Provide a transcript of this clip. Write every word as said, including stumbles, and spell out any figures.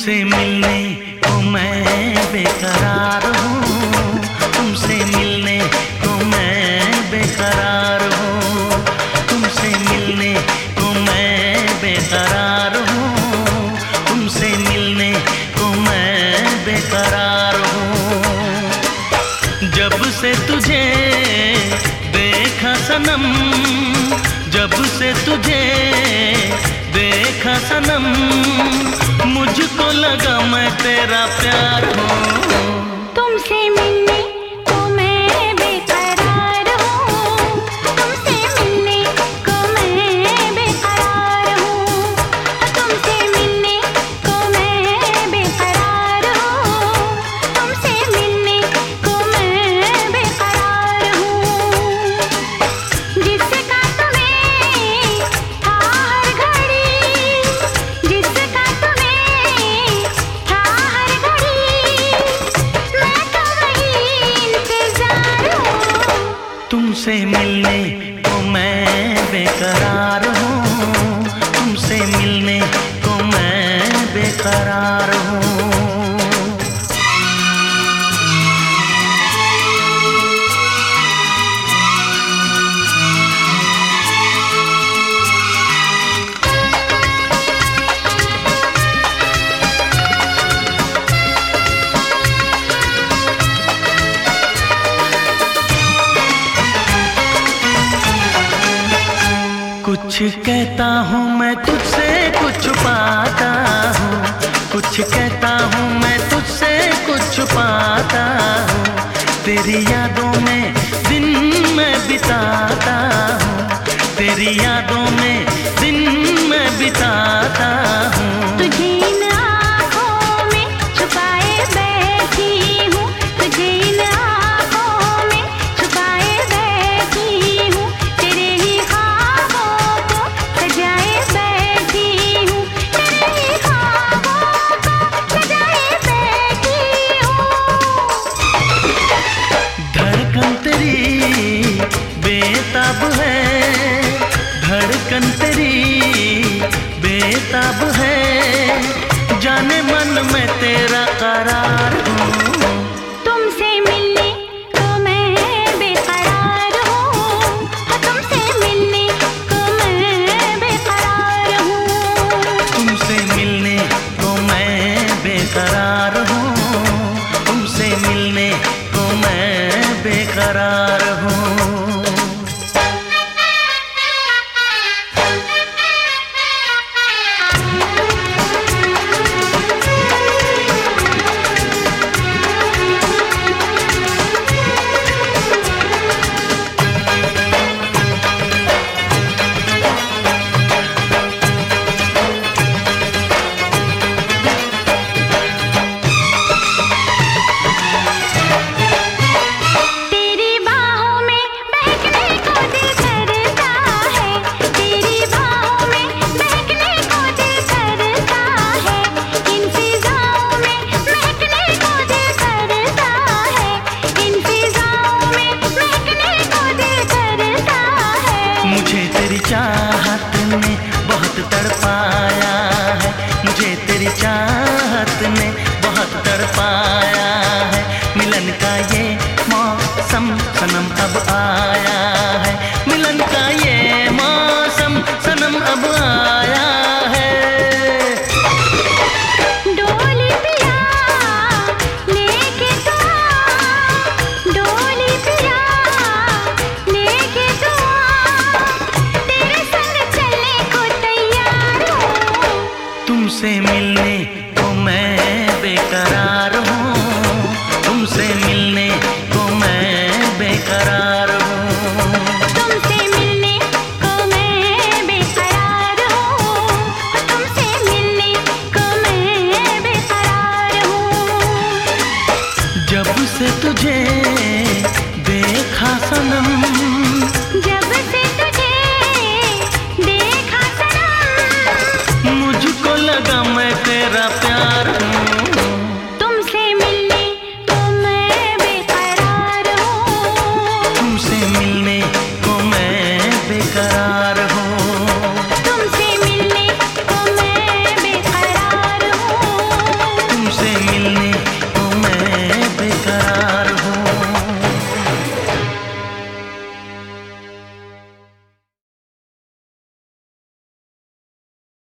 तुमसे मिलने को मैं बेकरार हूँ, तुमसे मिलने को मैं बेकरार हूँ, तुमसे मिलने को मैं बेकरार हूँ, तुमसे मिलने को मैं बेकरार हूँ। जब से तुझे देखा सनम, जब से तुझे देखा सनम, मुझको लगा मैं तेरा प्यार हूँ। तुमसे मिलने को मैं बेकरार हूँ, तुमसे मिलने को मैं बेकरार हूँ, तुमसे मिलने को मैं बेकरार हूँ, तुमसे मिलने को मैं बेकरार हूँ। जिसका तुम्हें था हर घड़ी, जिसका तुम्हें था हर घड़ी, मैं तो वही इंतजार हूँ। तुमसे मिलने को मैं बेकरार हूँ, तुमसे मिलने को मैं बेकरार हूँ। कुछ कहता हूँ मैं तुझसे कुछ पाता हूँ, कुछ कहता हूँ मैं तुझसे कुछ पाता हूँ, तेरी यादों में दिन मैं बिताता हूँ, तेरी यादों में दिन मैं बिताता हूँ। तुझे इन आँखों में छुपाए बैठी हूँ, तुझे इन आँखों में छुपाए बैठी हूँ, तेरे ही ख्वाबों को सजाए बैठी हूँ, तेरे ही ख्वाबों को सजाए बैठी हूँ। धड़कन तेरी बेताब है, धड़कन तेरी बेताब है, जाने मन में तेरा करार हूँ। तुमसे मिलने को मैं बेकरार हूँ, तुमसे मिलने को मैं बेकरार हूँ। तुमसे मिलने को मैं बेकरार हूँ, तुमसे मिलने को मैं बेकरार हूँ। तेरी बाहों में बहकने को दिल करता है, तेरी बाहों में बहकने को दिल करता है, इन फिजाओं में महकने को दिल करता है, इन फिजाओं में महकने को दिल करता है। मुझे तेरी चाहत ने बहुत तड़पाया है, मुझे तेरी चाहत ने बहुत तड़पाया है, मिलन का ये मौसम सनम अब आया है, मिलन का ये मौसम सनम अब आया है। डोली पिया लेके तो आ, डोली पिया लेके तो आ, तेरे संग चलने को तैयार हूँ। तुमसे मिलने को मैं बेकरार हूँ, तुमसे मिलने को मैं बेकरार हूँ। तुमसे मिलने को मैं बेकरार हूँ, तुमसे मिलने को मैं बेकरार हूँ। जब से तुझे देखा सनम, जब से तुझे देखा सनम, मुझको लगा मैं तेरा प्यार हूँ। तुमसे मिलने को मैं बेकरार हूँ, तुमसे मिलने